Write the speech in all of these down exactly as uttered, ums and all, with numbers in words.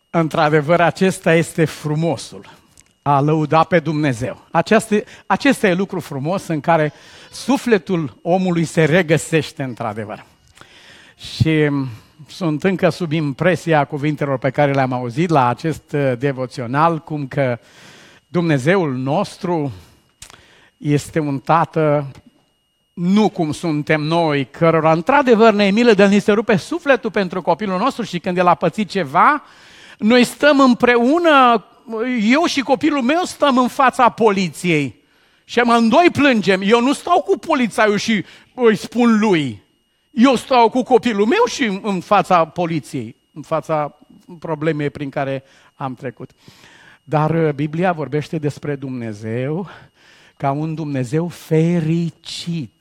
Într-adevăr, acesta este frumosul, a lăuda pe Dumnezeu. Acesta, acesta e lucru frumos în care sufletul omului se regăsește într-adevăr. Și sunt încă sub impresia cuvintelor pe care le-am auzit la acest devoțional, cum că Dumnezeul nostru este un tată, nu cum suntem noi, cărora într-adevăr ne e milă de el, ni se rupe sufletul pentru copilul nostru și când el a pățit ceva, noi stăm împreună, eu și copilul meu stăm în fața poliției și amândoi plângem. Eu nu stau cu polițaiul și îi spun lui. Eu stau cu copilul meu și în fața poliției, în fața problemei prin care am trecut. Dar Biblia vorbește despre Dumnezeu ca un Dumnezeu fericit.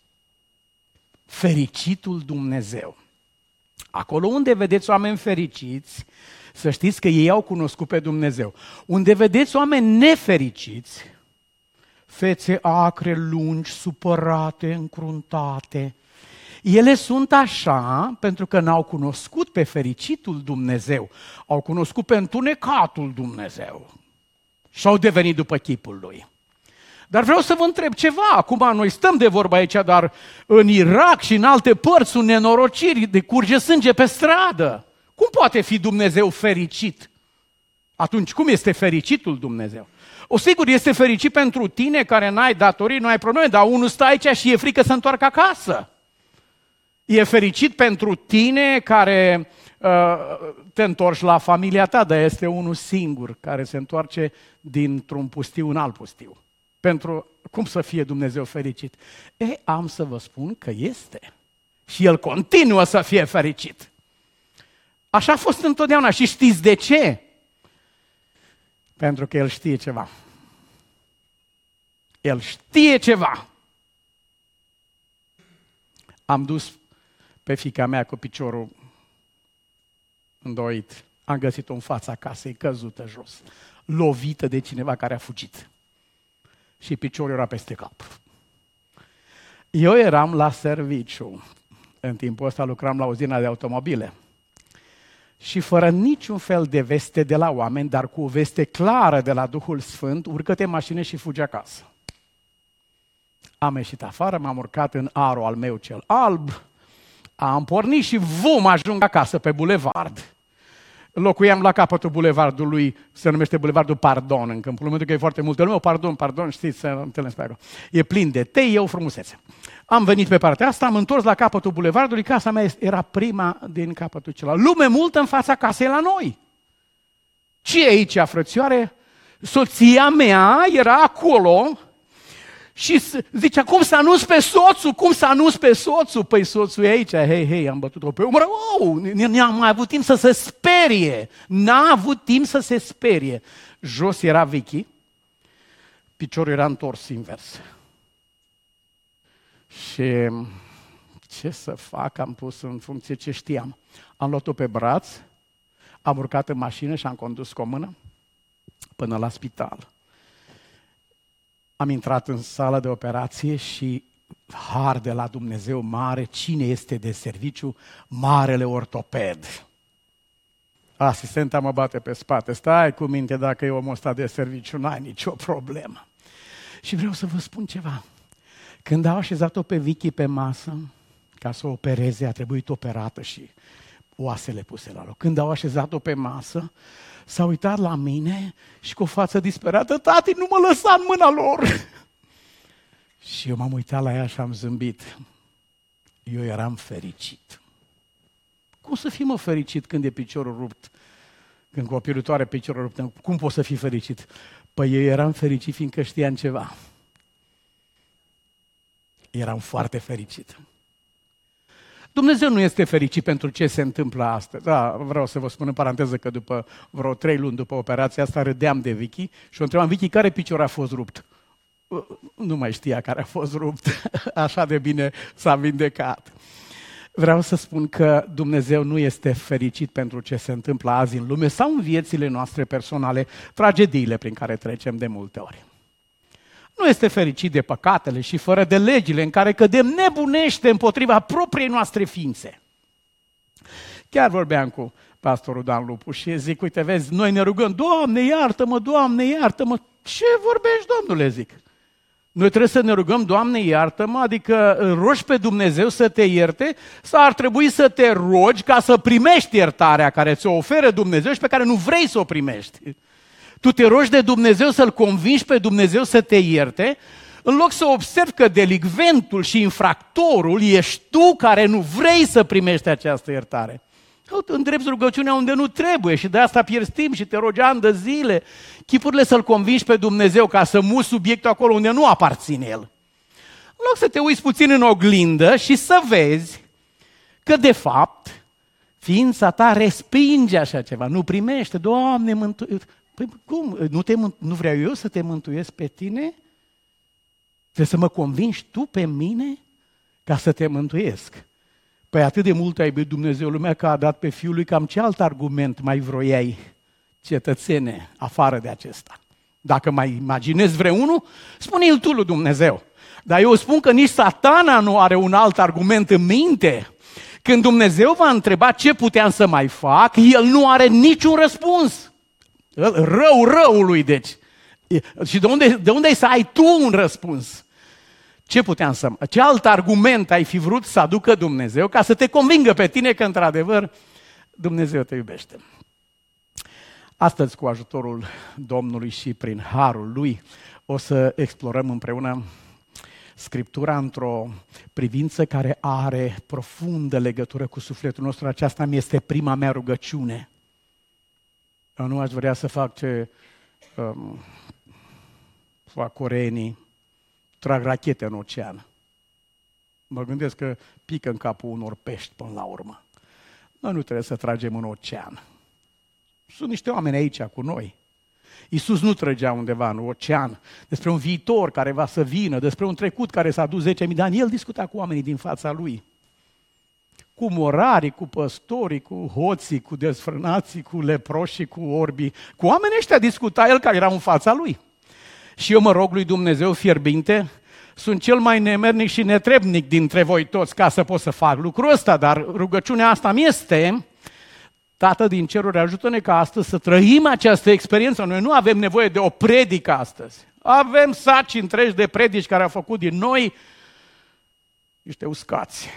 Fericitul Dumnezeu. Acolo unde vedeți oameni fericiți, să știți că ei au cunoscut pe Dumnezeu. Unde vedeți oameni nefericiți, fețe acre, lungi, supărate, încruntate, ele sunt așa pentru că n-au cunoscut pe fericitul Dumnezeu, au cunoscut pe întunecatul Dumnezeu și au devenit după chipul Lui. Dar vreau să vă întreb ceva, acum noi stăm de vorba aici, dar în Irak și în alte părți sunt nenorociri, de curge sânge pe stradă. Cum poate fi Dumnezeu fericit? Atunci, cum este fericitul Dumnezeu? O, sigur, este fericit pentru tine care n-ai datorii, nu ai probleme, dar unul stă aici și e frică să întoarcă acasă. E fericit pentru tine care uh, te întorci la familia ta, dar este unul singur care se întoarce dintr-un pustiu în alt pustiu. Pentru cum să fie Dumnezeu fericit? E, am să vă spun că este. Și El continuă să fie fericit. Așa a fost întotdeauna. Și știți de ce? Pentru că El știe ceva. El știe ceva. Am dus pe fiica mea cu piciorul îndoit. Am găsit-o în fața casei, căzută jos, lovită de cineva care a fugit. Și piciorul era peste cap. Eu eram la serviciu. În timpul ăsta lucram la uzina de automobile. Și fără niciun fel de veste de la oameni, dar cu o veste clară de la Duhul Sfânt, urcă-te în mașină și fugi acasă. Am ieșit afară, m-am urcat în Aro al meu cel alb, am pornit și vum, ajung acasă pe bulevard. Locuiam la capătul bulevardului, se numește Bulevardul Pardon, în Câmpul Lământului, că e foarte multă lume, pardon, pardon, știți, să întâlnesc pe acolo. E plin de tei, e o frumusețe. Am venit pe partea asta, am întors la capătul bulevardului, casa mea era prima din capătul celălalt. Lume multă în fața casei la noi. Ce e aici, frățioare? Soția mea era acolo și zicea, cum să anunț pe soțul, cum să anunț pe soțul? Păi soțul e aici, hei, hei, am bătut-o pe umăr, oh, n-a mai avut timp să se sperie, n-a avut timp să se sperie. Jos era Vicky, piciorul era întors invers. Și ce să fac, am pus în funcție ce știam. Am luat-o pe braț, am urcat în mașină și am condus cu o mână până la spital. Am intrat în sală de operație și har de la Dumnezeu mare, cine este de serviciu? Marele ortoped. Asistenta mă bate pe spate, stai cu minte, dacă e omul ăsta de serviciu, n-ai nicio problemă. Și vreau să vă spun ceva. Când au așezat-o pe Vicky pe masă, ca să o opereze, a trebuit operată și oasele puse la loc. Când au așezat-o pe masă, s-a uitat la mine și cu o față disperată, tati, nu mă lăsa în mâna lor. Și eu m-am uitat la ea și am zâmbit. Eu eram fericit. Cum să fii, mă, fericit când e piciorul rupt? Când copilul tău are piciorul rupt, cum poți să fii fericit? Păi eu eram fericit fiindcă știam ceva. Eram foarte fericit. Dumnezeu nu este fericit pentru ce se întâmplă astăzi. Da, vreau să vă spun în paranteză că după vreo trei luni după operația asta râdeam de Vicky și o întrebam, Vicky, care picior a fost rupt? Nu mai știa care a fost rupt. Așa de bine s-a vindecat. Vreau să spun că Dumnezeu nu este fericit pentru ce se întâmplă azi în lume sau în viețile noastre personale, tragediile prin care trecem de multe ori. Nu este fericit de păcatele și fără de legile în care cădem nebunește împotriva propriei noastre ființe. Chiar vorbeam cu pastorul Dan Lupu și zic, uite, vezi, noi ne rugăm, Doamne, iartă-mă, Doamne, iartă-mă. Ce vorbești, Domnule, zic? Noi trebuie să ne rugăm, Doamne, iartă-mă, adică rogi pe Dumnezeu să te ierte, sau ar trebui să te rogi ca să primești iertarea care ți-o oferă Dumnezeu și pe care nu vrei să o primești. Tu te rogi de Dumnezeu să-L convingi pe Dumnezeu să te ierte, în loc să observi că delicventul și infractorul ești tu care nu vrei să primești această iertare. Îndrepți rugăciunea unde nu trebuie și de asta pierzi timp și te rogi ani de zile. Chipurile să-L convingi pe Dumnezeu ca să muți subiectul acolo unde nu aparține El. În loc să te uiți puțin în oglindă și să vezi că de fapt ființa ta respinge așa ceva, nu primește. Doamne, mântuie. Păi cum? Nu, te, nu vreau eu să te mântuiesc pe tine? Trebuie să mă convingi tu pe mine ca să te mântuiesc. Păi atât de mult a iubit Dumnezeu lumea că a dat pe Fiul Lui, cam ce alt argument mai vroiai, cetățene, afară de acesta? Dacă mai imaginezi vreunul, spune-l tu lui Dumnezeu. Dar eu spun că nici Satana nu are un alt argument în minte. Când Dumnezeu va întreba ce puteam să mai fac, El nu are niciun răspuns. Rău răului, deci. Și de unde, de unde să ai tu un răspuns? Ce puteam să... Ce alt argument ai fi vrut să aducă Dumnezeu ca să te convingă pe tine că, într-adevăr, Dumnezeu te iubește? Astăzi, cu ajutorul Domnului și prin harul Lui, o să explorăm împreună Scriptura într-o privință care are profundă legătură cu sufletul nostru. Aceasta mi este prima mea rugăciune. Eu nu aș vrea să fac ce um, fac coreenii, trag rachete în ocean. Mă gândesc că pică în capul unor pești până la urmă. Noi nu trebuie să tragem în ocean. Sunt niște oameni aici cu noi. Iisus nu trăgea undeva în ocean despre un viitor care va să vină, despre un trecut care s-a dus zece mii de ani. El discuta cu oamenii din fața lui. Cu morarii, cu păstorii, cu hoții, cu desfrânații, cu leproșii, cu orbii. Cu oamenii ăștia discuta el care erau în fața lui. Și eu mă rog lui Dumnezeu fierbinte, sunt cel mai nemernic și netrebnic dintre voi toți ca să pot să fac lucrul ăsta, dar rugăciunea asta mi este, Tată din ceruri, ajută-ne ca astăzi să trăim această experiență. Noi nu avem nevoie de o predică astăzi. Avem saci întregi de predici care au făcut din noi niște uscați.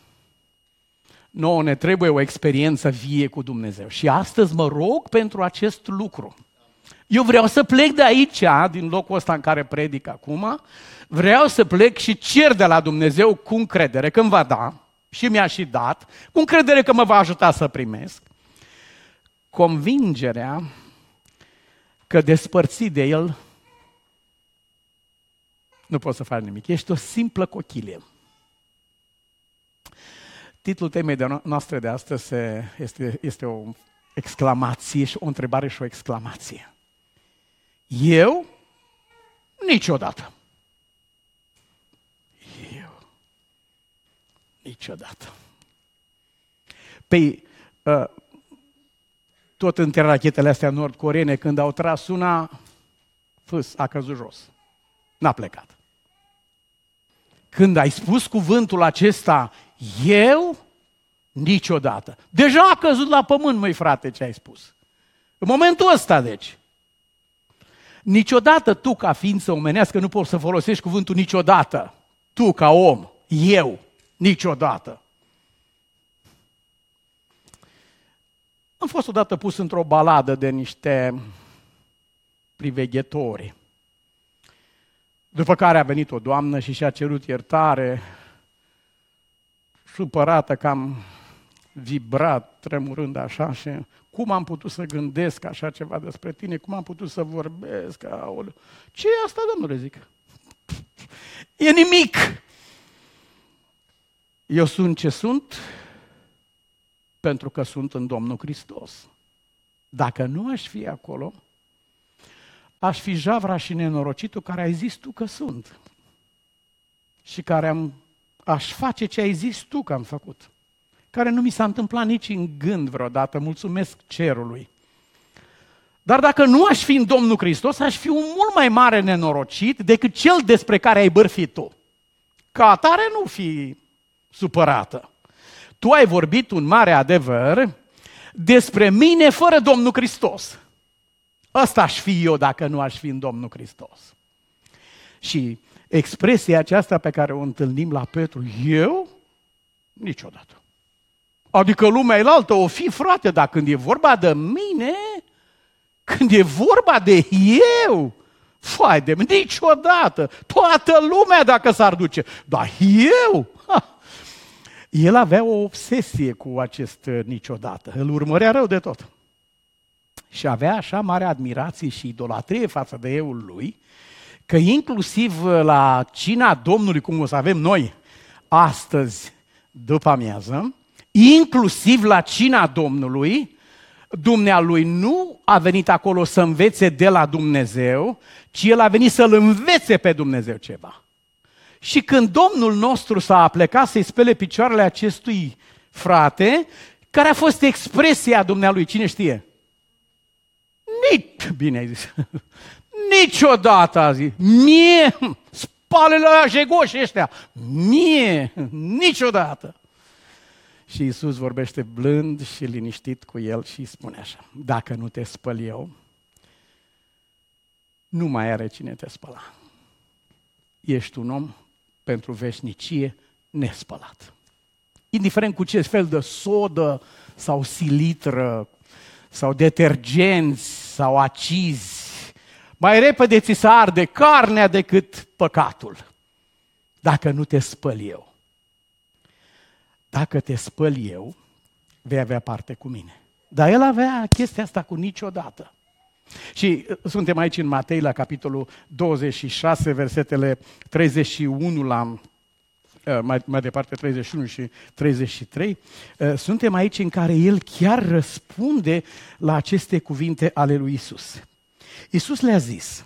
Nouă ne trebuie o experiență vie cu Dumnezeu. Și astăzi mă rog pentru acest lucru. Eu vreau să plec de aici, din locul ăsta în care predic acum, vreau să plec și cer de la Dumnezeu cu încredere că îmi va da, și mi-a și dat, cu încredere că mă va ajuta să primesc, convingerea că despărțit de El nu poți să faci nimic. Ești o simplă cochilie. Titlul temei de noastre de astăzi este, este o exclamație, o întrebare și o exclamație. Eu? Niciodată. Eu? Niciodată. Păi, uh, tot între rachetele astea nord-coreene, când au tras una, fâs, a căzut jos. N-a plecat. Când ai spus cuvântul acesta, eu? Niciodată. Deja a căzut la pământ, măi frate, ce ai spus. În momentul ăsta, deci. Niciodată tu, ca ființă omenească, nu poți să folosești cuvântul niciodată. Tu, ca om, eu, niciodată. Am fost odată pus într-o baladă de niște priveghetori. După care a venit o doamnă și și-a cerut iertare, supărată că am vibrat, tremurând așa și cum am putut să gândesc așa ceva despre tine, cum am putut să vorbesc, aoleu. Ce e asta, domnule, zic? E nimic! Eu sunt ce sunt pentru că sunt în Domnul Hristos. Dacă nu aș fi acolo, aș fi javra și nenorocitul care ai zis tu că sunt și care am, aș face ce ai zis tu că am făcut, care nu mi s-a întâmplat nici în gând vreodată, mulțumesc cerului. Dar dacă nu aș fi în Domnul Hristos, aș fi un mult mai mare nenorocit decât cel despre care ai bârfit tu. Ca atare nu fi supărată. tu ai vorbit un mare adevăr despre mine fără Domnul Hristos. Ăsta aș fi eu dacă nu aș fi în Domnul Hristos. Și expresia aceasta pe care o întâlnim la Petru, eu? Niciodată. Adică lumea elaltă o fi, frate, dar când e vorba de mine, când e vorba de eu, fai de mine, niciodată, toată lumea dacă s-ar duce, dar eu? Ha. El avea o obsesie cu acest niciodată, îl urmărea rău de tot. Și avea așa mare admirație și idolatrie față de euul lui, că inclusiv la cina Domnului, cum o să avem noi astăzi după amiază, inclusiv la cina Domnului, dumnealui nu a venit acolo să învețe de la Dumnezeu, ci el a venit să-L învețe pe Dumnezeu ceva. Și când Domnul nostru s-a aplecat să-i spele picioarele acestui frate, care a fost expresia dumnealui, cine știe? Nici, bine ai zis, niciodată a zis, mie, spalele ăia jegoși ăștia, mie, niciodată. Și Iisus vorbește blând și liniștit cu el și îi spune așa, dacă nu te spăl eu, nu mai are cine te spăla. Ești un om pentru veșnicie nespălat. Indiferent cu ce fel de sodă sau silitră sau detergenți sau acizi, mai repede ți se arde carnea decât păcatul, dacă nu te spăl eu. Dacă te spăl eu, vei avea parte cu mine. Dar el avea chestia asta cu niciodată. Și suntem aici în Matei, la capitolul douăzeci și șase, versetele treizeci și unu la mai, mai departe treizeci și unu și treizeci și trei. Suntem aici în care el chiar răspunde la aceste cuvinte ale lui Isus. Isus le-a zis,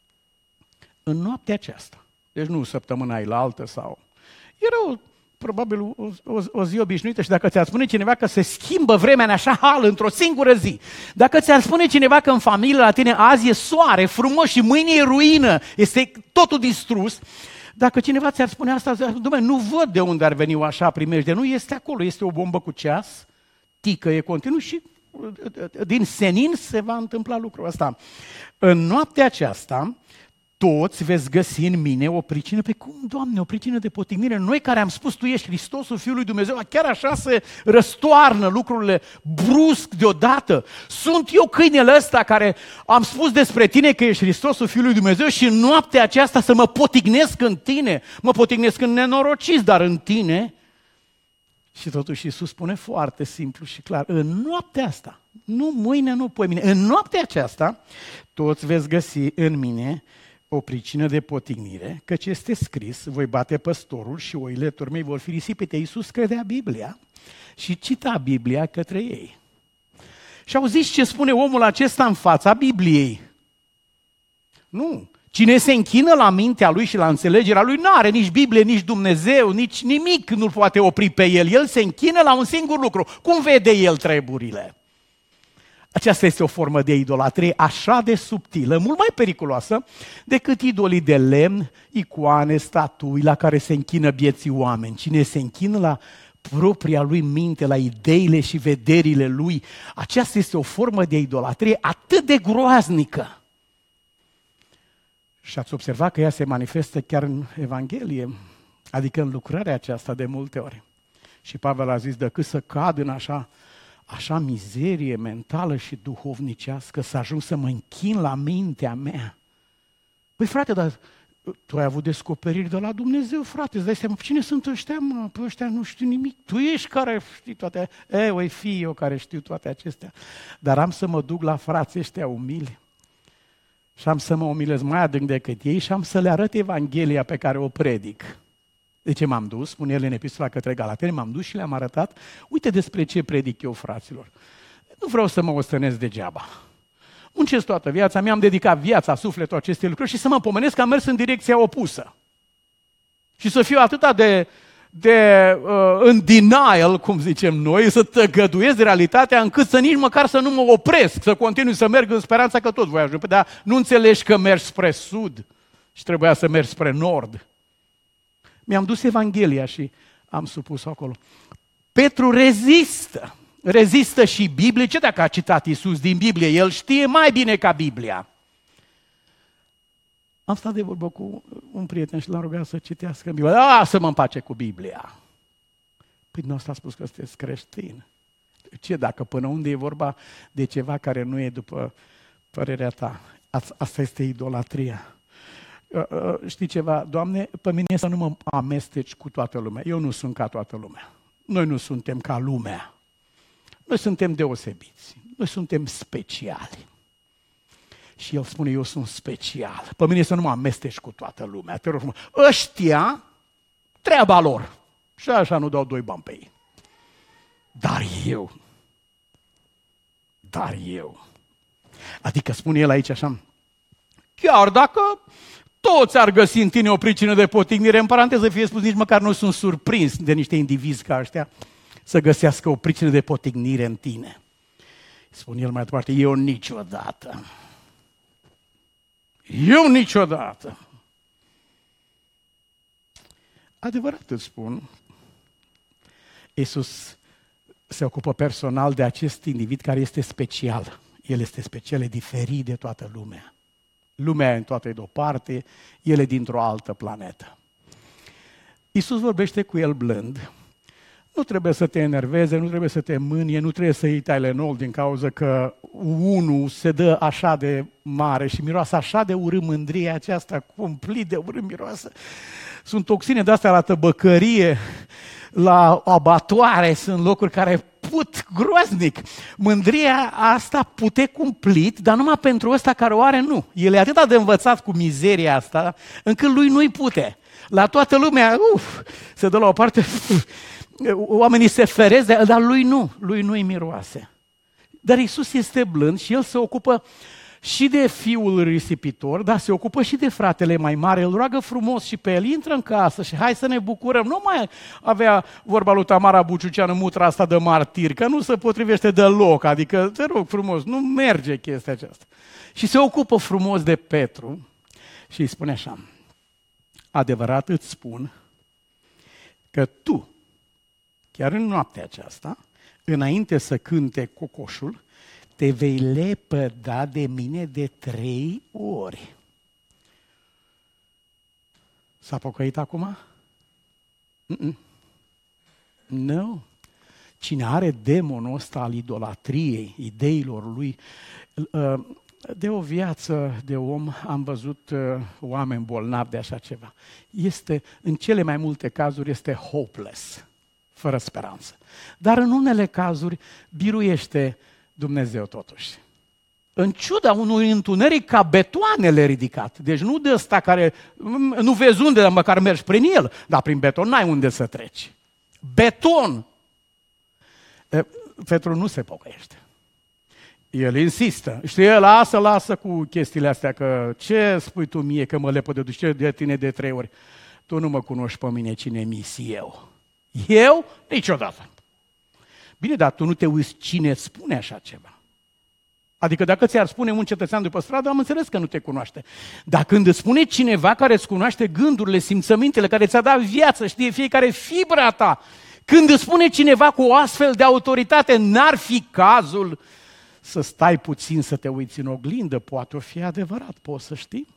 în noaptea aceasta, deci nu săptămâna ailaltă sau... Era o, probabil o, o, o zi obișnuită și dacă ți-ar spune cineva că se schimbă vremea în așa hal într-o singură zi, dacă ți-ar spune cineva că în familie la tine azi e soare, frumos și mâine e ruină, este totul distrus, dacă cineva ți-ar spune asta, dumne, nu văd de unde ar veni o așa primejde, nu este acolo, este o bombă cu ceas, tică e continuu și din senin se va întâmpla lucrul ăsta. În noaptea aceasta, toți veți găsi în mine o pricină, pe cum, Doamne, o pricină de potignire. Noi care am spus, Tu ești Hristosul Fiul lui Dumnezeu, chiar așa se răstoarnă lucrurile brusc deodată. Sunt eu câinele ăsta care am spus despre Tine că ești Hristosul Fiul lui Dumnezeu și în noaptea aceasta să mă potignesc în Tine. Mă potignesc în nenorociți, dar în Tine. Și totuși Iisus spune foarte simplu și clar, în noaptea asta, nu mâine, nu poimine, în noaptea aceasta, toți veți găsi în mine o pricină de potignire, căci este scris, voi bate păstorul și oile turmei vor fi risipite. Iisus credea Biblia și cita Biblia către ei. Și auziți ce spune omul acesta în fața Bibliei? Nu. Cine se închină la mintea lui și la înțelegerea lui, nu are nici Biblie, nici Dumnezeu, nici nimic nu-l poate opri pe el. El se închină la un singur lucru. Cum vede el treburile? Aceasta este o formă de idolatrie așa de subtilă, mult mai periculoasă decât idolii de lemn, icoane, statui la care se închină vieții oameni. Cine se închină la propria lui minte, la ideile și vederile lui, aceasta este o formă de idolatrie atât de groaznică. Și ați observat că ea se manifestă chiar în Evanghelie, adică în lucrarea aceasta de multe ori. Și Pavel a zis, decât să cad în așa, așa mizerie mentală și duhovnicească, să ajung să mă închin la mintea mea. Păi frate, dar tu ai avut descoperiri de la Dumnezeu, frate, îți dai seama, cine sunt ăștia, mă? Păi ăștia nu știu nimic, tu ești care știi toate, e, oi fi eu care știu toate acestea. Dar am să mă duc la frații ăștia umili. Și am să mă umilesc mai adânc decât ei și am să le arăt Evanghelia pe care o predic. De ce m-am dus? Spune el în epistola către Galateni, m-am dus și le-am arătat, uite despre ce predic eu, fraților. Nu vreau să mă ostenesc degeaba. Muncesc toată viața, mi-am dedicat viața, sufletul acestei lucruri și să mă pomenesc că am mers în direcția opusă. Și să fiu atâta de, de uh, în denial, cum zicem noi, să tăgăduiesc de realitatea încât să nici măcar să nu mă opresc, să continui să merg în speranța că tot voi ajunge. Dar nu înțelegi că mergi spre sud și trebuia să mergi spre nord. Mi-am dus Evanghelia și am supus acolo. Petru rezistă. Rezistă și Biblie. Ce dacă a citat Iisus din Biblie? El știe mai bine ca Biblia. Am stat de vorbă cu un prieten și l-am rugat să citească Biblia. A, să mă împace cu Biblia. Păi nu ăsta a spus că sunteți creștin. Ce dacă până unde e vorba de ceva care nu e după părerea ta? Asta este idolatria. Știi ceva, Doamne, pe mine să nu mă amesteci cu toată lumea. Eu nu sunt ca toată lumea. Noi nu suntem ca lumea. Noi suntem deosebiți. Noi suntem speciali. Și el spune, eu sunt special. Pe mine să nu mă amesteci cu toată lumea. Te rog frumos. Ăștia, treaba lor. Și așa nu dau doi bani pe ei. Dar eu, dar eu. Adică spune el aici așa, chiar dacă toți ar găsi în tine o pricină de potignire, în paranteză fie spus, nici măcar nu sunt surprins de niște indivizi ca ăștia să găsească o pricină de potignire în tine. Spune el mai departe, eu niciodată. Eu niciodată. Adevărat îți spun, Iisus se ocupă personal de acest individ care este special. El este special, e diferit de toată lumea. Lumea în toată e de o parte, el e dintr-o altă planetă. Iisus vorbește cu el blând. Nu trebuie să te enerveze, nu trebuie să te mânie, nu trebuie să iei Tylenol din cauza că unul se dă așa de mare și miroase așa de urât mândria aceasta, cumplit de urât miroasă. Sunt toxine de-astea la tăbăcărie, la abatoare, sunt locuri care put groaznic. Mândria asta pute cumplit, dar numai pentru ăsta care o are, nu. El e atât de învățat cu mizeria asta, încât lui nu-i pute. La toată lumea, uf, se dă la o parte, uf, oamenii se feresc, dar lui nu, lui nu-i miroase. Dar Iisus este blând și el se ocupă și de fiul risipitor, dar se ocupă și de fratele mai mare, îl roagă frumos și pe el, intră în casă și hai să ne bucurăm. Nu mai avea vorba lui Tamara Buciuceanu mutra asta de martir, că nu se potrivește deloc, adică te rog frumos, nu merge chestia aceasta. Și se ocupă frumos de Petru și îi spune așa, adevărat îți spun că tu, chiar în noaptea aceasta, înainte să cânte cocoșul, te vei lepăda de mine de trei ori. S-a pocăit acum? Nu. No. Cine are demonul ăsta al idolatriei, ideilor lui, de o viață de om am văzut oameni bolnavi de așa ceva. Este, în cele mai multe cazuri, este hopeless, fără speranță. Dar în unele cazuri biruiește Dumnezeu totuși. În ciuda unui întuneric ca betoanele ridicat. Deci nu de ăsta care, nu vezi unde, dar măcar mergi prin el, dar prin beton n-ai unde să treci. Beton! Petru nu se pocăiește. El insistă. Știi, lasă, lasă cu chestiile astea, că ce spui tu mie că mă lepădă de tine de trei ori? Tu nu mă cunoști pe mine cine mi-s eu. Eu? Niciodată. Bine, dar tu nu te uiți cine spune așa ceva. Adică dacă ți-ar spune un cetățean după stradă, am înțeles că nu te cunoaște. Dar când îți spune cineva care îți cunoaște gândurile, simțămintele, care ți-a dat viață, știe fiecare fibra ta, când îți spune cineva cu o astfel de autoritate, n-ar fi cazul să stai puțin să te uiți în oglindă, poate o fi adevărat, poți să știi?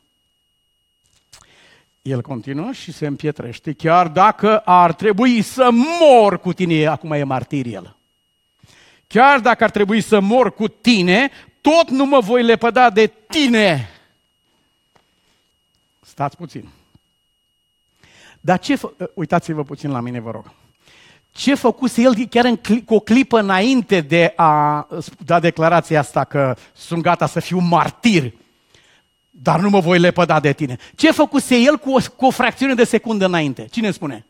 El continuă și se împietrește, chiar dacă ar trebui să mor cu tine, acum e martir el. Chiar dacă ar trebui să mor cu tine, tot nu mă voi lepăda de tine. Stați puțin. Dar ce fă... Uitați-vă puțin la mine, vă rog. Ce făcuse el chiar în cli... cu o clipă înainte de a da declarația asta că sunt gata să fiu martir, dar nu mă voi lepăda de tine. Ce făcuse el cu o, cu o fracțiune de secundă înainte? Cine spune?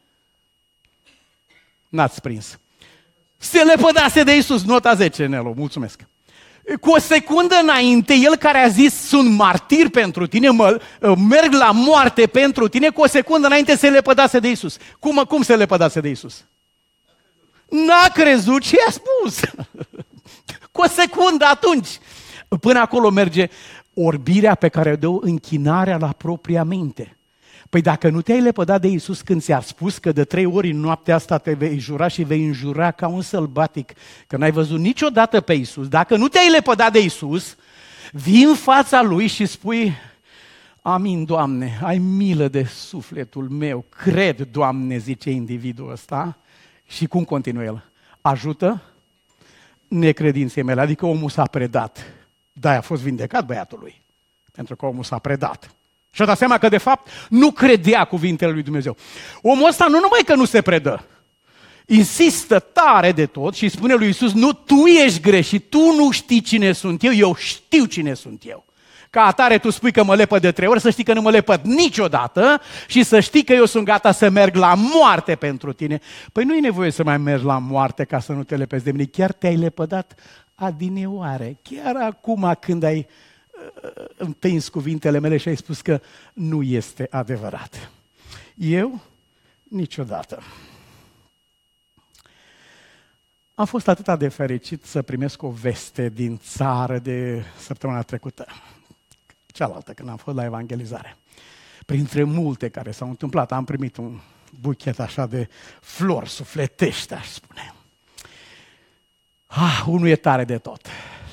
N-ați prins. Se lepădase de Iisus, nota zece, Nelu, mulțumesc. Cu o secundă înainte, el care a zis, sunt martir pentru tine, mă, merg la moarte pentru tine, cu o secundă înainte se lepădase de Iisus. Cum, cum se lepădase de Iisus? N-a crezut ce i-a spus. Cu o secundă atunci. Până acolo merge orbirea pe care o dă închinarea la propria minte. Păi dacă nu te-ai lepădat de Iisus când ți-a spus că de trei ori în noaptea asta te vei jura și vei înjura ca un sălbatic, că n-ai văzut niciodată pe Iisus, dacă nu te-ai lepădat de Iisus, vii în fața Lui și spui: amin, Doamne, ai milă de sufletul meu, cred, Doamne, zice individul ăsta. Și cum continuă el? Ajută necredinței mele, adică omul s-a predat. Da, a fost vindecat băiatul lui, pentru că omul s-a predat. Și-a dat seama că, de fapt, nu credea cuvintele lui Dumnezeu. Omul ăsta nu numai că nu se predă, insistă tare de tot și spune lui Iisus: nu, tu ești greșit, tu nu știi cine sunt eu, eu știu cine sunt eu. Ca atare tu spui că mă lepăd de trei ori, să știi că nu mă lepăd niciodată și să știi că eu sunt gata să merg la moarte pentru tine. Păi nu e nevoie să mai mergi la moarte ca să nu te lepezi de mine, chiar te-ai lepădat adineoare, chiar acum când ai uh, împins cuvintele mele și ai spus că nu este adevărat. Eu? Niciodată. Am fost atât de fericit să primesc o veste din țară de săptămâna trecută, cealaltă, când am fost la evangelizare. Printre multe care s-au întâmplat, am primit un buchet așa de flori sufletești, aș spune. Ah, unul e tare de tot.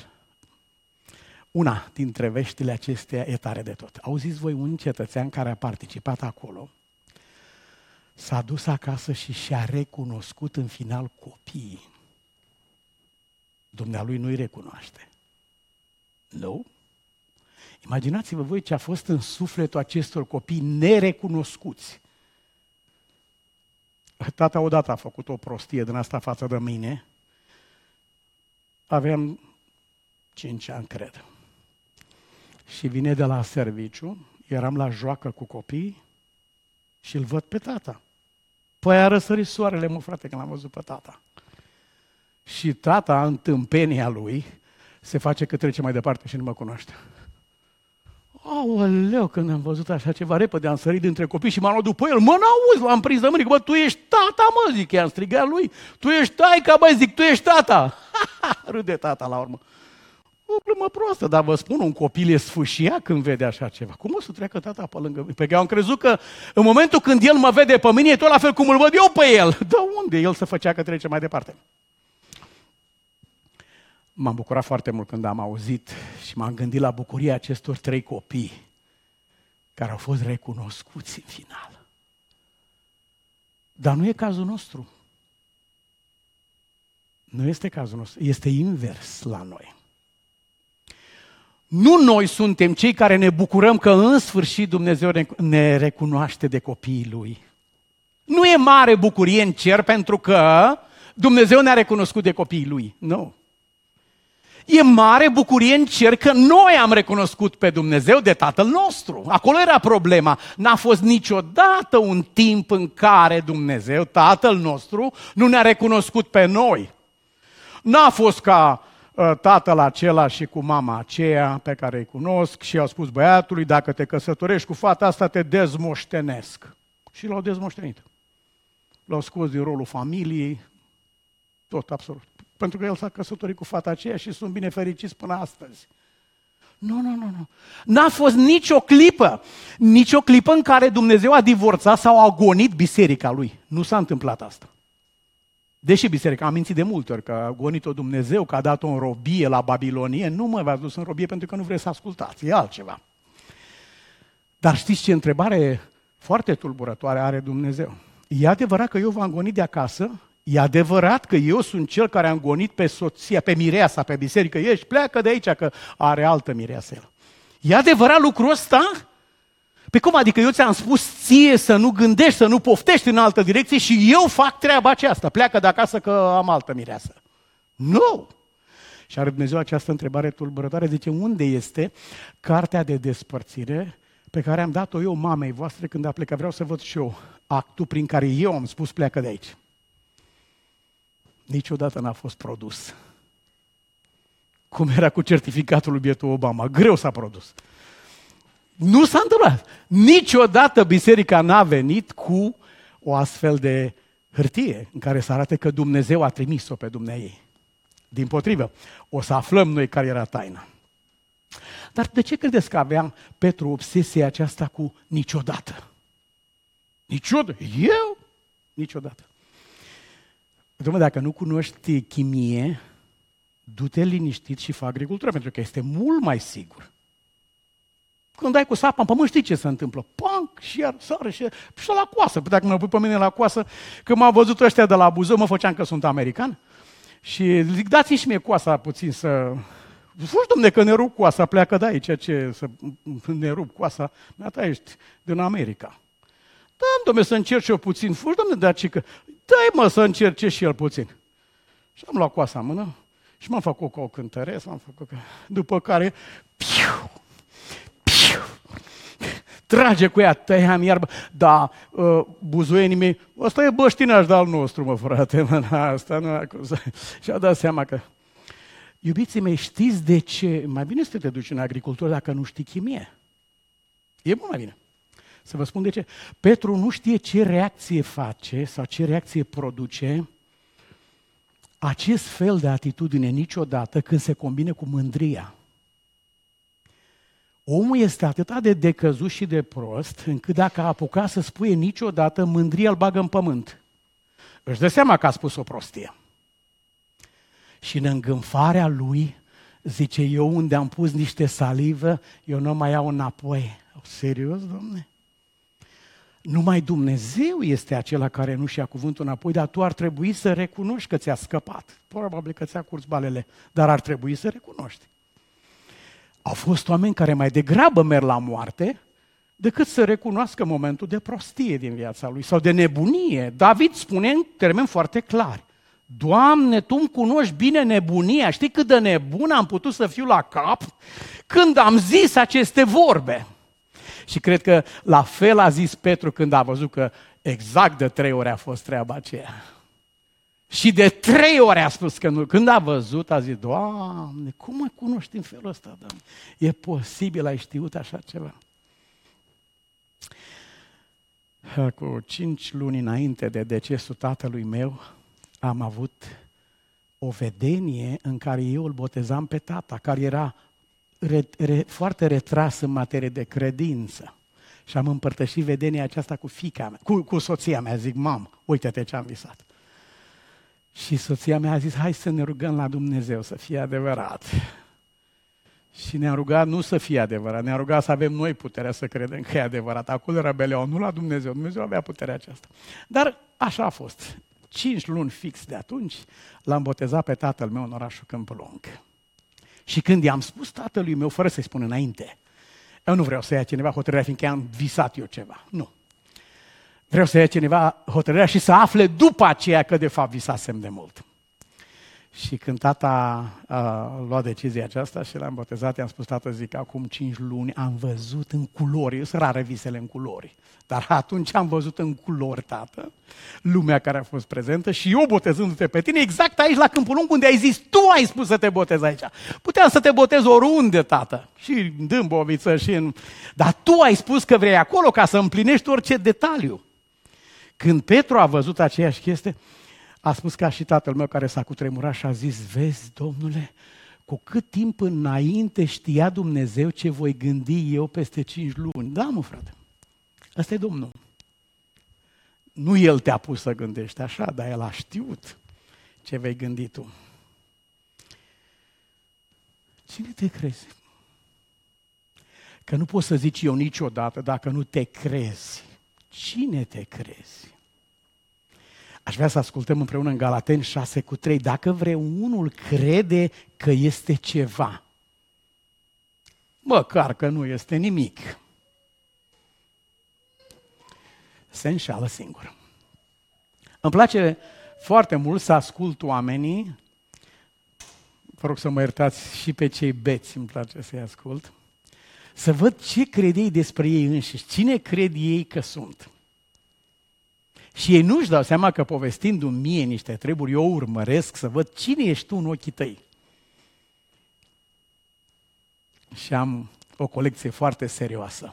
Una dintre veștile acestea e tare de tot. Auziți voi, un cetățean care a participat acolo s-a dus acasă și și-a recunoscut în final copiii. Dumnealui nu-i recunoaște. Nu? Imaginați-vă voi ce a fost în sufletul acestor copii nerecunoscuți. Tata odată a făcut o prostie din asta față de mine. Aveam cinci ani, cred. Și vine de la serviciu, eram la joacă cu copii și îl văd pe tata. Păi a răsărit soarele, mă, frate, când l-am văzut pe tata. Și tata, în tâmpenia lui, se face că trece mai departe și nu mă cunoaște. Aoleu, când am văzut așa ceva, repede am sărit dintre copii și m-am luat după el. Mă, n-auzi, l-am prins de mâini, că bă, tu ești tata, mă, zic, i-am strigat lui. Tu ești taica, bă, zic, tu ești tata. Râde tata la urmă. O glumă proastă, dar vă spun, un copil e sfâșia când vede așa ceva. Cum o să treacă tata pe lângă mine? Pe că am crezut că în momentul când el mă vede pe mine, e tot la fel cum îl văd eu pe el. De unde? El se făcea că trece mai departe. M-am bucurat foarte mult când am auzit și m-am gândit la bucuria acestor trei copii care au fost recunoscuți în final. Dar nu e cazul nostru. Nu este cazul nostru. Este invers la noi. Nu noi suntem cei care ne bucurăm că în sfârșit Dumnezeu ne recunoaște de copiii Lui. Nu e mare bucurie în cer pentru că Dumnezeu ne-a recunoscut de copiii Lui. Nu. E mare bucurie în cer că noi am recunoscut pe Dumnezeu de Tatăl nostru. Acolo era problema. N-a fost niciodată un timp în care Dumnezeu, Tatăl nostru, nu ne-a recunoscut pe noi. N-a fost ca uh, tatăl acela și cu mama aceea pe care îi cunosc și i-au spus băiatului: dacă te căsătorești cu fata asta, te dezmoștenesc. Și l-au dezmoștenit. L-au scos din rolul familiei, tot absolut. Pentru că el s-a căsătorit cu fata aceea și sunt bine fericiți până astăzi. Nu, nu, nu, nu. N-a fost nicio clipă, nicio clipă în care Dumnezeu a divorțat sau a agonit biserica lui. Nu s-a întâmplat asta. Deși biserica a mințit de multe ori că a agonit-o Dumnezeu, că a dat-o în robie la Babilonie, nu mă v-ați dus în robie pentru că nu vreți să ascultați, e altceva. Dar știți ce întrebare foarte tulburătoare are Dumnezeu? E adevărat că eu v-am gonit de acasă? E adevărat că eu sunt cel care am gonit pe soția, pe mireasa, pe biserică? Ești, pleacă de aici că are altă mireasă el. E adevărat lucrul ăsta? Pe cum adică eu ți-am spus ție să nu gândești, să nu poftești în altă direcție și eu fac treaba aceasta, pleacă de acasă că am altă mireasă? Nu! Și are Dumnezeu această întrebare tulburătoare, zice, unde este cartea de despărțire pe care am dat-o eu mamei voastre când a plecat? Vreau să văd și eu actul prin care eu am spus pleacă de aici. Niciodată n-a fost produs. Cum era cu certificatul lui bietul Obama, greu s-a produs. Nu s-a întâmplat. Niciodată biserica n-a venit cu o astfel de hârtie în care să arate că Dumnezeu a trimis-o pe dumneaei. Dimpotrivă, o să aflăm noi care era taina. Dar de ce credeți că avea Petru obsesia aceasta cu niciodată? Niciodată. Eu? Niciodată. Dom'le, dacă nu cunoști chimie, du-te liniștit și fă agricultură, pentru că este mult mai sigur. Când dai cu sapa în pământ, știi ce se întâmplă? Panc, și iar sară și iar, și la coasă. Păi dacă mă pui pe mine la coasă, când m-am văzut ăștia de la Buzău, mă făceam că sunt american. Și zic, dați-mi și mie coasa puțin să... Fugi, dom'le, că ne rup coasa, pleacă de aici, ce să ne rup coasa. Mi-a ești din America. Da, dom'le, să încerci eu puțin. Fugi, dom'le, de aici, că... Dă-i, mă, să încerce și el puțin. Și am luat coasa în mână și m-am făcut cu o cântăresc, m-am făcut că... După care... Piu! Trage cu ea, tăiam iarbă, da, uh, buzoienii mei, ăsta e băștinaș de-al nostru, mă, frate, mă, asta nu acuză. Și-a dat seama că, iubiții mei, știți de ce? Mai bine să te duci în agricultură dacă nu știi chimie. E mult mai bine. Să vă spun de ce. Petru nu știe ce reacție face sau ce reacție produce acest fel de atitudine niciodată când se combine cu mândria. Omul este atât de decăzut și de prost, încât dacă a apucat să spuie niciodată, mândria îl bagă în pământ. Își dă seama că a spus o prostie. Și în îngânfarea lui, zice, eu unde am pus niște salivă, eu nu mai iau înapoi. Serios, domne? Numai Dumnezeu este acela care nu-și ia cuvântul înapoi, dar tu ar trebui să recunoști că ți-a scăpat. Probabil că ți-a curs balele, dar ar trebui să recunoști. Au fost oameni care mai degrabă merg la moarte decât să recunoască momentul de prostie din viața lui sau de nebunie. David spune în termeni foarte clari, Doamne, Tu îmi cunoști bine nebunia, știi cât de nebun am putut să fiu la cap când am zis aceste vorbe. Și cred că la fel a zis Petru când a văzut că exact de trei ori a fost treaba aceea. Și de trei ori a spus că nu. Când a văzut, a zis, Doamne, cum mă cunoști în felul ăsta, Doamne? E posibil, ai știut așa ceva? Cu cinci luni înainte de decesul tatălui meu, am avut o vedenie în care eu îl botezam pe tata, care era re, re, foarte retras în materie de credință. Și am împărtășit vedenia aceasta cu fiica mea, cu, cu soția mea. Zic, mamă, uite-te ce am visat. Și soția mea a zis, hai să ne rugăm la Dumnezeu să fie adevărat. Și ne-a rugat nu să fie adevărat, ne-a rugat să avem noi puterea să credem că e adevărat. Acolo era beleaua, nu la Dumnezeu, Dumnezeu avea puterea aceasta. Dar așa a fost. Cinci luni fix de atunci l-am botezat pe tatăl meu în orașul Câmpulong. Și când i-am spus tatălui meu, fără să-i spun înainte, eu nu vreau să ia cineva hotărârea, fiindcă am visat eu ceva. Nu. Vreau să ia cineva hotărârea și să afle după aceea că de fapt visasem de mult. Și când tata a luat decizia aceasta și l-am botezat, i-am spus, tată, zic, acum cinci luni am văzut în culori, sunt rare visele în culori, dar atunci am văzut în culori, tată, lumea care a fost prezentă și eu botezându-te pe tine, exact aici la Câmpul Lung, unde ai zis, tu ai spus să te botezi aici. Puteam să te botez oriunde, tată, și în Dâmboviță, și în... Dar tu ai spus că vrei acolo ca să împlinești orice detaliu. Când Petru a văzut aceeași chestie, a spus ca și tatăl meu care s-a cutremurat și a zis, vezi, Domnule, cu cât timp înainte știa Dumnezeu ce voi gândi eu peste cinci luni. Da, mă, frate, ăsta e Domnul. Nu El te-a pus să gândești așa, dar El a știut ce vei gândi tu. Cine te crezi? Că nu poți să zici eu niciodată dacă nu te crezi. Cine te crezi? Aș vrea să ascultăm împreună în Galateni șase cu trei. Dacă vreunul crede că este ceva, măcar că nu este nimic, se înșală singur. Îmi place foarte mult să ascult oamenii, vă rog să mă iertați și pe cei beți, îmi place să-i ascult, să văd ce cred ei despre ei înșiși, cine cred ei că sunt. Și ei nu-și dau seama că povestindu-mi mie niște treburi, eu urmăresc să văd cine ești tu în ochii tăi. Și am o colecție foarte serioasă.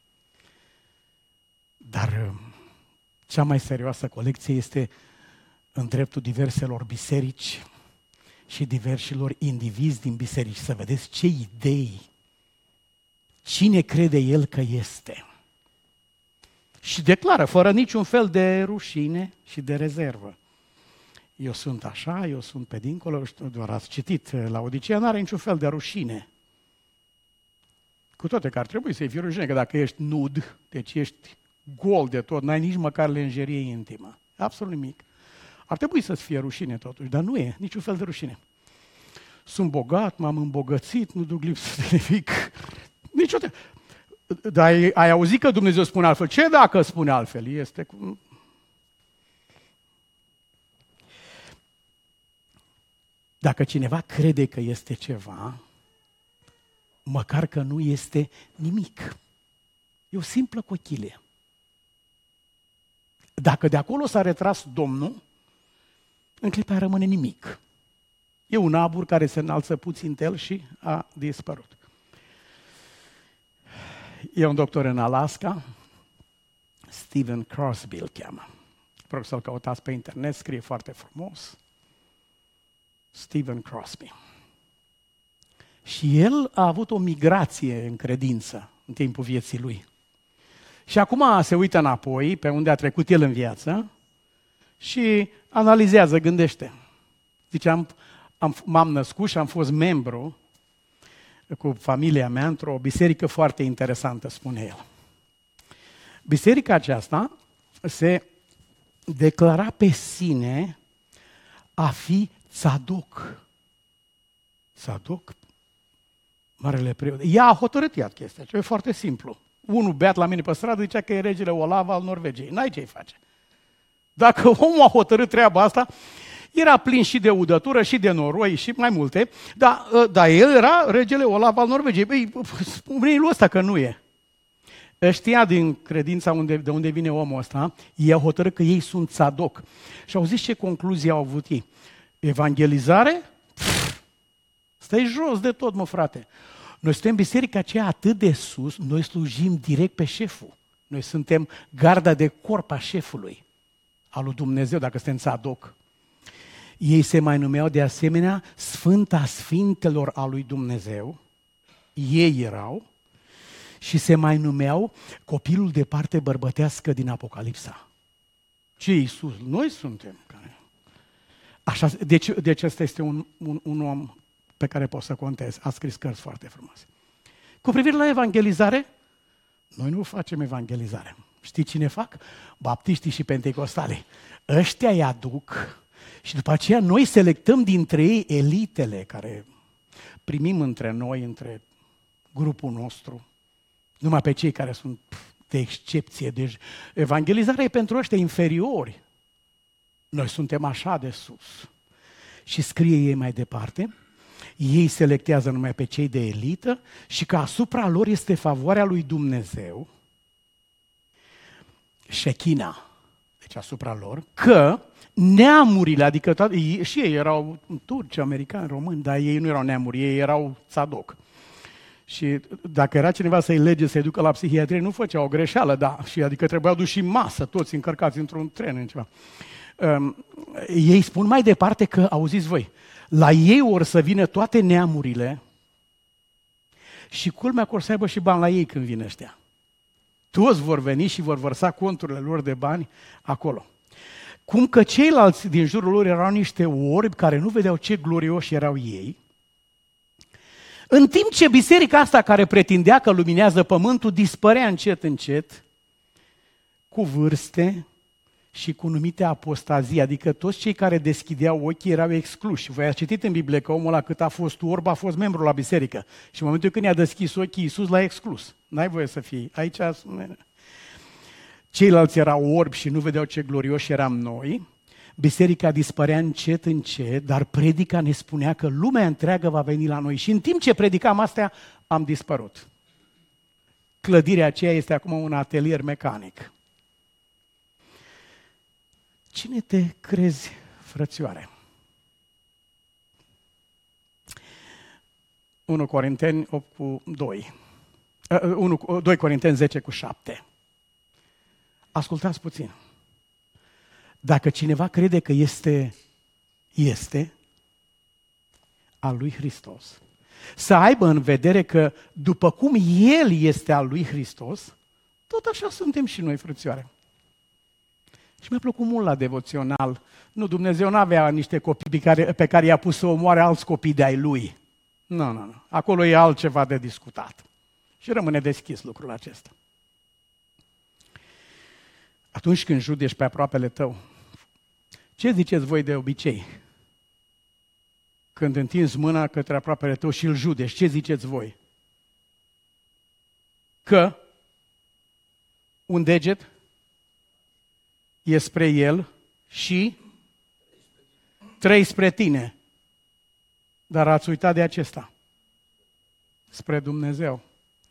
Dar cea mai serioasă colecție este în dreptul diverselor biserici și diversilor indivizi din biserici. Să vedeți ce idei, cine crede el că este. Și declară, fără niciun fel de rușine și de rezervă. Eu sunt așa, eu sunt pe dincolo, doar ați citit, la Odiseea n-are niciun fel de rușine. Cu toate că ar trebui să-i fie rușine, că dacă ești nud, deci ești gol de tot, n-ai nici măcar lenjerie intimă, absolut nimic. Ar trebui să-ți fie rușine totuși, dar nu e niciun fel de rușine. Sunt bogat, m-am îmbogățit, nu duc lipsă de nimic. Niciodată. Dar ai, ai auzit că Dumnezeu spune altfel. Ce dacă spune altfel? Este cum... Dacă cineva crede că este ceva, măcar că nu este nimic. E o simplă cochilie. Dacă de acolo s-a retras Domnul, în clipa aia rămâne nimic. E un abur care se înalță puțin el și a dispărut. E un doctor în Alaska, Stephen Crosby îl cheamă. Vreau să-l căutați pe internet, scrie foarte frumos. Stephen Crosby. Și el a avut o migrație în credință în timpul vieții lui. Și acum se uită înapoi pe unde a trecut el în viață și analizează, gândește. Zice, am, am, m-am născut și am fost membru cu familia mea într-o biserică foarte interesantă, spune el. Biserica aceasta se declara pe sine a fi țadoc. Țadoc? Marele preot. Ea a hotărât ea chestia, ce e foarte simplu. Unul beat la mine pe stradă zicea că e regele Olav al Norvegiei. N-ai ce-i face. Dacă omul a hotărât treaba asta, era plin și de udătură, și de noroi, și mai multe, dar, dar el era regele Olav al Norvegiei. Băi, spune-i lui ăsta că nu e. Știa din credința unde, de unde vine omul ăsta, ei au hotărât că ei sunt țadoc. Și au zis ce concluzie au avut ei. Evangelizare? Pff, stai jos de tot, mă frate. Noi suntem biserica aceea atât de sus, noi slujim direct pe șeful. Noi suntem garda de corp a șefului, al lui Dumnezeu, dacă suntem țadoc. Ei se mai numeau de asemenea Sfânta Sfintelor a lui Dumnezeu, ei erau, și se mai numeau copilul de parte bărbătească din Apocalipsa. Ce Iisus? Noi suntem. Așa, deci, deci ăsta este un, un, un om pe care pot să contez. A scris cărți foarte frumoase. Cu privire la evangelizare, noi nu facem evangelizare. Știi cine fac? Baptiștii și pentecostalii. Ăștia îi aduc și după aceea noi selectăm dintre ei elitele care primim între noi, între grupul nostru, numai pe cei care sunt de excepție. Deci evangelizarea e pentru ăștia inferiori. Noi suntem așa de sus. Și scrie ei mai departe, ei selectează numai pe cei de elită și că asupra lor este favoarea lui Dumnezeu, Shechina, deci asupra lor, că neamurile, adică toate, și ei erau turci, americani, români, dar ei nu erau neamuri, ei erau țadoc. Și dacă era cineva să-i lege să-i ducă la psihiatrie, nu făcea o greșeală, da, și adică trebuiau duși în masă, toți încărcați într-un tren, în ceva. Um, ei spun mai departe că, auziți voi, la ei or să vină toate neamurile și culmea că or să aibă și bani la ei când vin ăștia. Toți vor veni și vor vărsa conturile lor de bani acolo. Cum că ceilalți din jurul lor erau niște orbi care nu vedeau ce glorioși erau ei, în timp ce biserica asta care pretindea că luminează pământul dispărea încet, încet, cu vârste și cu numite apostazii, adică toți cei care deschideau ochii erau excluși. Voi ați citit în Biblie că omul ăla cât a fost orb a fost membru la biserică și în momentul când i-a deschis ochii, Iisus l-a exclus. N-ai voie să fii. Aici ceilalți erau orbi și nu vedeau ce glorioși eram noi. Biserica dispărea încet, încet, dar predica ne spunea că lumea întreagă va veni la noi. Și în timp ce predicam astea, am dispărut. Clădirea aceea este acum un atelier mecanic. Cine te crezi, frățioare? unu Corinteni opt cu doi. doi Corinteni zece cu șapte. Ascultați puțin. Dacă cineva crede că este, este al lui Hristos, să aibă în vedere că după cum El este al lui Hristos, tot așa suntem și noi, frățioare. Și mi-a plăcut mult la devoțional. Nu, Dumnezeu n-avea niște copii pe care, pe care i-a pus să omoare alți copii de-ai lui. Nu, nu, nu. Acolo e altceva de discutat. Și rămâne deschis lucrul acesta. Atunci când judeci pe aproapele tău, ce ziceți voi de obicei? Când întinzi mâna către aproapele tău și îl judeci, ce ziceți voi? Că un deget e spre el și trei spre tine. Dar ați uitat de acesta. Spre Dumnezeu.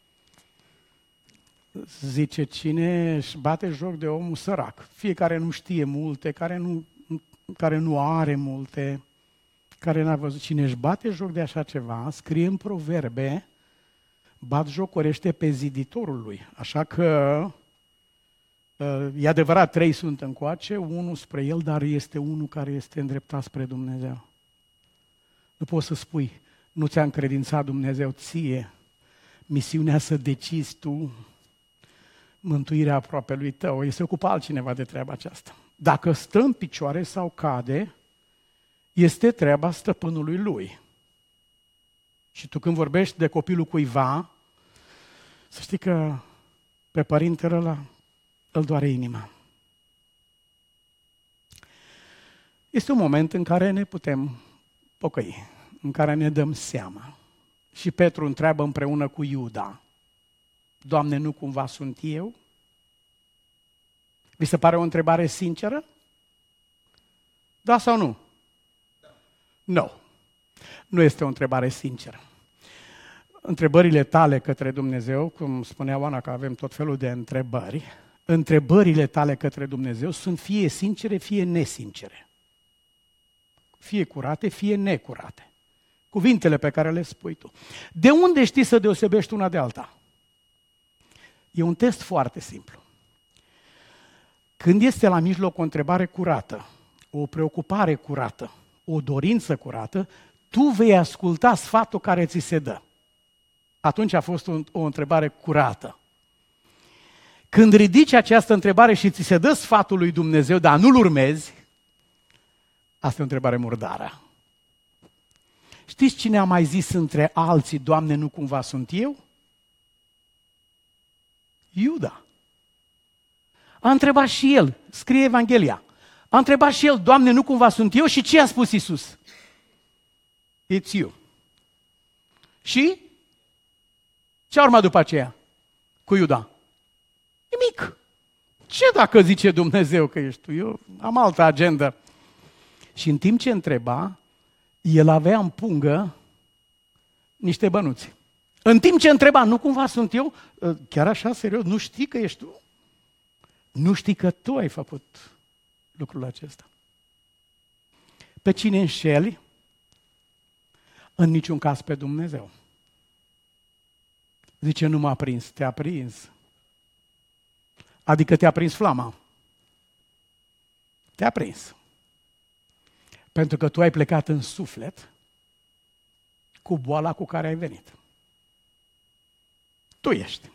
Zice, cine își bate joc de omul sărac, fiecare nu știe multe, care nu, care nu are multe, care n-a văzut. Cine își bate joc de așa ceva, scrie în Proverbe, bat jocorește pe ziditorul lui. Așa că, e adevărat, trei sunt încoace, unul spre el, dar este unul care este îndreptat spre Dumnezeu. Nu poți să spui, nu ți-a încredințat Dumnezeu ție misiunea să decizi tu mântuirea aproapelui tău. Este ocupat altcineva de treaba aceasta. Dacă stă în picioare sau cade, este treaba stăpânului lui. Și tu când vorbești de copilul cuiva, să știi că pe părintele ăla îl doare inima. Este un moment în care ne putem pocăi, în care ne dăm seama. Și Petru întreabă împreună cu Iuda, Doamne, nu cumva sunt eu? Vi se pare o întrebare sinceră? Da sau nu? Da. Nu. No. Nu este o întrebare sinceră. Întrebările tale către Dumnezeu, cum spunea Oana că avem tot felul de întrebări, întrebările tale către Dumnezeu sunt fie sincere, fie nesincere. Fie curate, fie necurate. Cuvintele pe care le spui tu. De unde știi să deosebești una de alta? E un test foarte simplu. Când este la mijloc o întrebare curată, o preocupare curată, o dorință curată, tu vei asculta sfatul care ți se dă. Atunci a fost o, o întrebare curată. Când ridici această întrebare și ți se dă sfatul lui Dumnezeu, dar nu-l urmezi, asta e o întrebare murdară. Știți cine a mai zis între alții, Doamne, nu cumva sunt eu? Iuda. A întrebat și el, scrie Evanghelia, a întrebat și el, Doamne, nu cumva sunt eu? Și ce a spus Iisus? It's you. Și? Ce a urmat după aceea cu Iuda? Nimic. Ce dacă zice Dumnezeu că ești tu? Eu am altă agendă. Și în timp ce întreba, el avea în pungă niște bănuți. În timp ce întreba, nu cumva sunt eu? Chiar așa, serios, nu știi că ești tu? Nu știi că tu ai făcut lucrul acesta? Pe cine înșeli? În niciun caz pe Dumnezeu. Zice, nu m-a prins, te-a prins. Adică te-a prins flama. Te-a prins. Pentru că tu ai plecat în suflet cu boala cu care ai venit. Tu ești.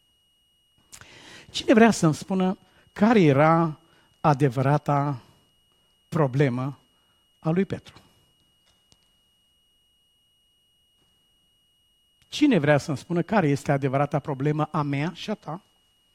Cine vrea să-mi spună care era adevărata problemă a lui Petru? Cine vrea să-mi spună care este adevărata problemă a mea și a ta?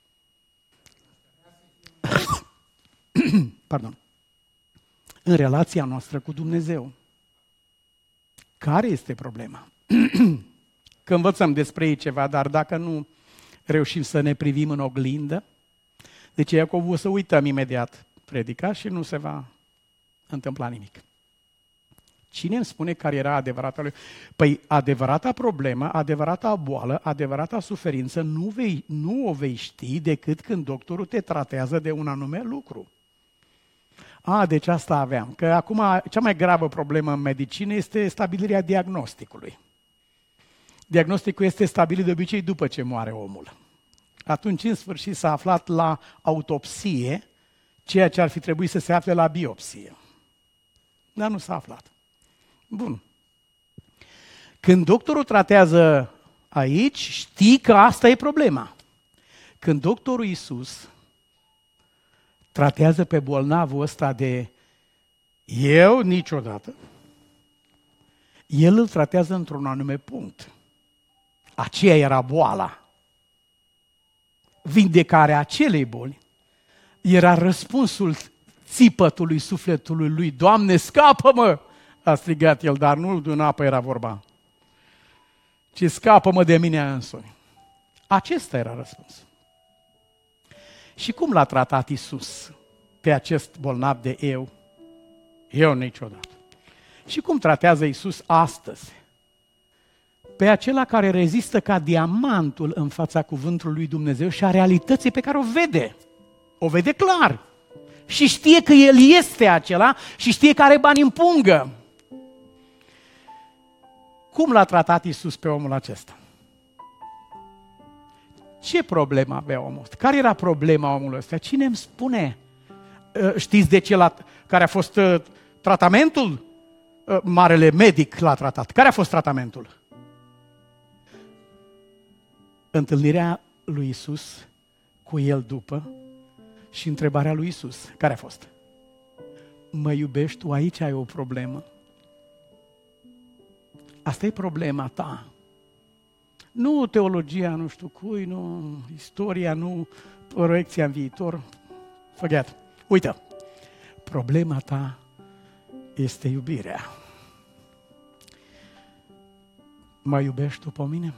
Pardon. În relația noastră cu Dumnezeu. Care este problema? Că învățăm despre ei ceva, dar dacă nu reușim să ne privim în oglindă, de ce Iacov o să uităm imediat predica și nu se va întâmpla nimic. Cine îmi spune care era adevărata lui? Păi adevărata problemă, adevărata boală, adevărata suferință nu, vei, nu o vei ști decât când doctorul te tratează de un anume lucru. A, deci asta aveam. Că acum cea mai gravă problemă în medicină este stabilirea diagnosticului. Diagnosticul este stabilit de obicei după ce moare omul. Atunci, în sfârșit, s-a aflat la autopsie ceea ce ar fi trebuit să se afle la biopsie. Dar nu s-a aflat. Bun. Când doctorul tratează aici, știi că asta e problema. Când doctorul Iisus tratează pe bolnavul ăsta de eu niciodată, el îl tratează într-un anume punct. Aceea era boala. Vindecarea acelei boli era răspunsul țipătului sufletului lui. Doamne, scapă-mă! A strigat el, dar nu din apă era vorba, ci scapă-mă de mine însumi. Acesta era răspunsul. Și cum l-a tratat Iisus pe acest bolnav de eu? Eu niciodată. Și cum tratează Iisus astăzi pe acela care rezistă ca diamantul în fața cuvântului lui Dumnezeu și a realității pe care o vede? O vede clar. Și știe că El este acela și știe că are bani în pungă. Cum l-a tratat Iisus pe omul acesta? Ce problemă avea omul ăsta? Care era problema omului ăsta? Cine îmi spune? Știți de ce la, care a fost tratamentul? Marele medic l-a tratat. Care a fost tratamentul? Întâlnirea lui Iisus cu el după și întrebarea lui Iisus. Care a fost? Mă iubești tu? Aici ai o problemă. Asta e problema ta. Nu teologia, nu știu cui, nu istoria, nu proiecția în viitor. Forget. Uite, problema ta este iubirea. Mă iubești tu pe mine?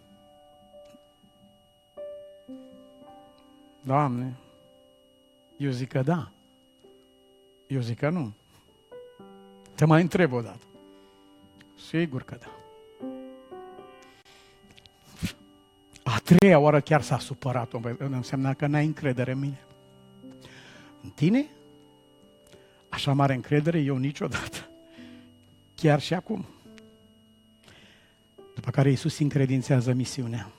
Doamne, eu zic că da. Eu zic că nu. Te mai întreb o dată. Sigur că da. A treia oară chiar s-a supărat. Înseamnă că n-ai încredere în mine. În tine? Așa mare încredere eu niciodată. Chiar și acum. După care Iisus încredințează misiunea.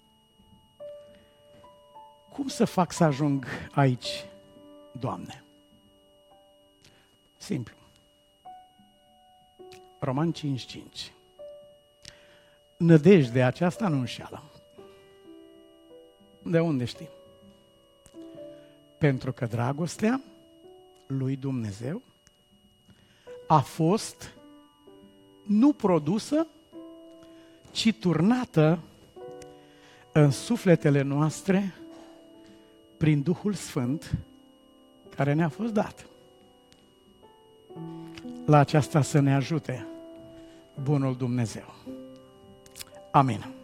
Cum să fac să ajung aici, Doamne? Simplu. Roman cinci cinci. Nădejdea aceasta nu înșeală. De unde știm? Pentru că dragostea lui Dumnezeu a fost nu produsă, ci turnată în sufletele noastre prin Duhul Sfânt care ne-a fost dat. La aceasta să ne ajute bunul Dumnezeu. Amin.